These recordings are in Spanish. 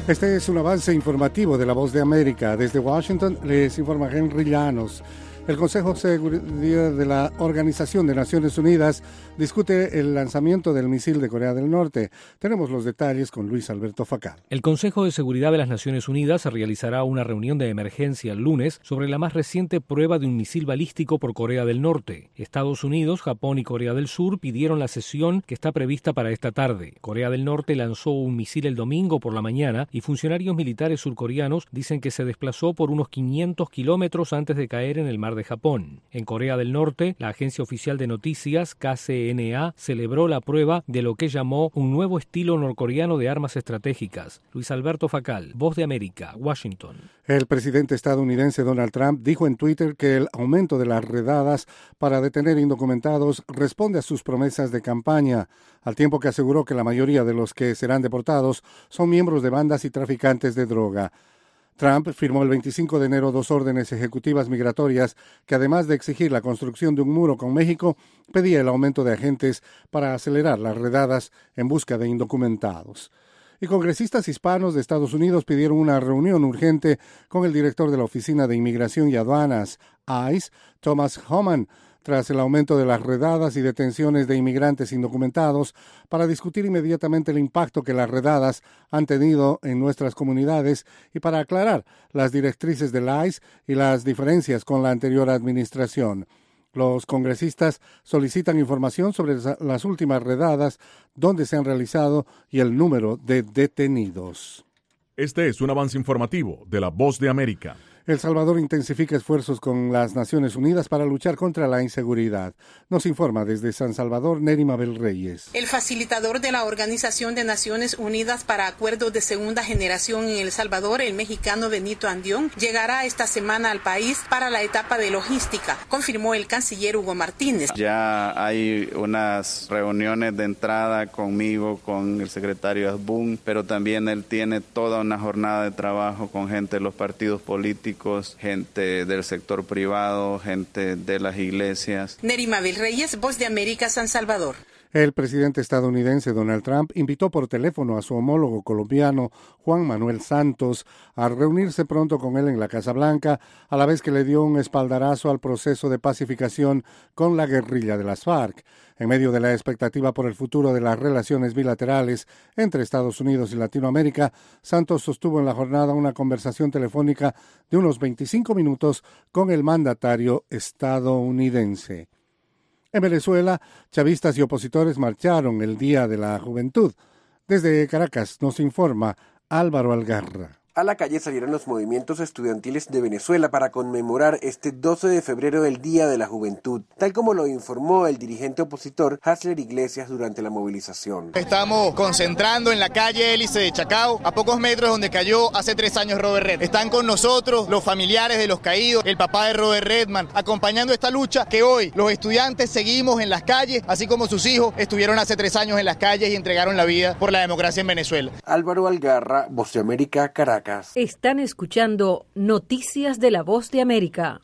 Este es un avance informativo de La Voz de América. Desde Washington les informa Henry Llanos. El Consejo de Seguridad de la Organización de Naciones Unidas discute el lanzamiento del misil de Corea del Norte. Tenemos los detalles con Luis Alberto Facal. El Consejo de Seguridad de las Naciones Unidas realizará una reunión de emergencia el lunes sobre la más reciente prueba de un misil balístico por Corea del Norte. Estados Unidos, Japón y Corea del Sur pidieron la sesión que está prevista para esta tarde. Corea del Norte lanzó un misil el domingo por la mañana y funcionarios militares surcoreanos dicen que se desplazó por unos 500 kilómetros antes de caer en el mar de Japón. En Corea del Norte, la agencia oficial de noticias KCNA celebró la prueba de lo que llamó un nuevo estilo norcoreano de armas estratégicas. Luis Alberto Facal, Voz de América, Washington. El presidente estadounidense Donald Trump dijo en Twitter que el aumento de las redadas para detener indocumentados responde a sus promesas de campaña, al tiempo que aseguró que la mayoría de los que serán deportados son miembros de bandas y traficantes de droga. Trump firmó el 25 de enero 2 órdenes ejecutivas migratorias que, además de exigir la construcción de un muro con México, pedía el aumento de agentes para acelerar las redadas en busca de indocumentados. Y congresistas hispanos de Estados Unidos pidieron una reunión urgente con el director de la Oficina de Inmigración y Aduanas, ICE, Thomas Homan, tras el aumento de las redadas y detenciones de inmigrantes indocumentados, para discutir inmediatamente el impacto que las redadas han tenido en nuestras comunidades y para aclarar las directrices del ICE y las diferencias con la anterior administración. Los congresistas solicitan información sobre las últimas redadas, dónde se han realizado y el número de detenidos. Este es un avance informativo de La Voz de América. El Salvador intensifica esfuerzos con las Naciones Unidas para luchar contra la inseguridad. Nos informa desde San Salvador Neri Mabel Reyes. El facilitador de la Organización de Naciones Unidas para Acuerdos de Segunda Generación en El Salvador, el mexicano Benito Andión, llegará esta semana al país para la etapa de logística, confirmó el canciller Hugo Martínez. Ya hay unas reuniones de entrada conmigo, con el secretario Asbun, pero también él tiene toda una jornada de trabajo con gente de los partidos políticos, gente del sector privado, gente de las iglesias. Neri Mabel Reyes, Voz de América, San Salvador. El presidente estadounidense Donald Trump invitó por teléfono a su homólogo colombiano Juan Manuel Santos a reunirse pronto con él en la Casa Blanca, a la vez que le dio un espaldarazo al proceso de pacificación con la guerrilla de las FARC. En medio de la expectativa por el futuro de las relaciones bilaterales entre Estados Unidos y Latinoamérica, Santos sostuvo en la jornada una conversación telefónica de unos 25 minutos con el mandatario estadounidense. En Venezuela, chavistas y opositores marcharon el Día de la Juventud. Desde Caracas nos informa Álvaro Algarra. A la calle salieron los movimientos estudiantiles de Venezuela para conmemorar este 12 de febrero el Día de la Juventud, tal como lo informó el dirigente opositor Hasler Iglesias durante la movilización. Estamos concentrando en la calle Hélice de Chacao, a pocos metros donde cayó hace 3 años Robert Redman. Están con nosotros los familiares de los caídos, el papá de Robert Redman, acompañando esta lucha que hoy los estudiantes seguimos en las calles, así como sus hijos estuvieron hace 3 años en las calles y entregaron la vida por la democracia en Venezuela. Álvaro Algarra, Voz de América, Caracas. Están escuchando Noticias de La Voz de América.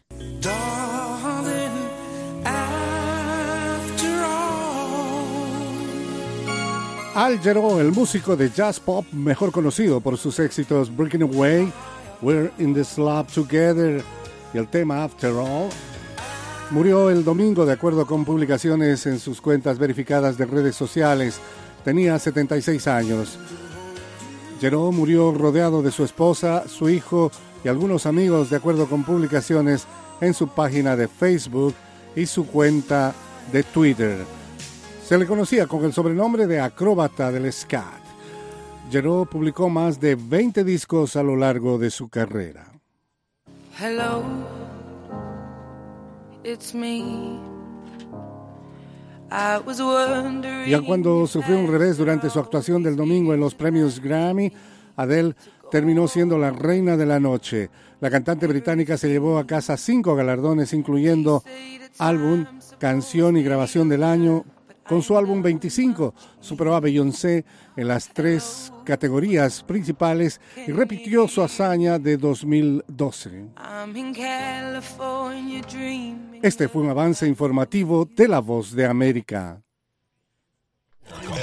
Al Jarreau, el músico de jazz pop mejor conocido por sus éxitos Breaking Away, We're in this Love Together y el tema After All, murió el domingo de acuerdo con publicaciones en sus cuentas verificadas de redes sociales. Tenía 76 años. Jarreau murió rodeado de su esposa, su hijo y algunos amigos, de acuerdo con publicaciones en su página de Facebook y su cuenta de Twitter. Se le conocía con el sobrenombre de acróbata del scat. Jarreau publicó más de 20 discos a lo largo de su carrera. Hello, it's me. Ya cuando sufrió un revés durante su actuación del domingo en los premios Grammy, Adele terminó siendo la reina de la noche. La cantante británica se llevó a casa 5 galardones, incluyendo álbum, canción y grabación del año. Con su álbum 25, superó a Beyoncé en las 3 categorías principales y repitió su hazaña de 2012. Este fue un avance informativo de La Voz de América.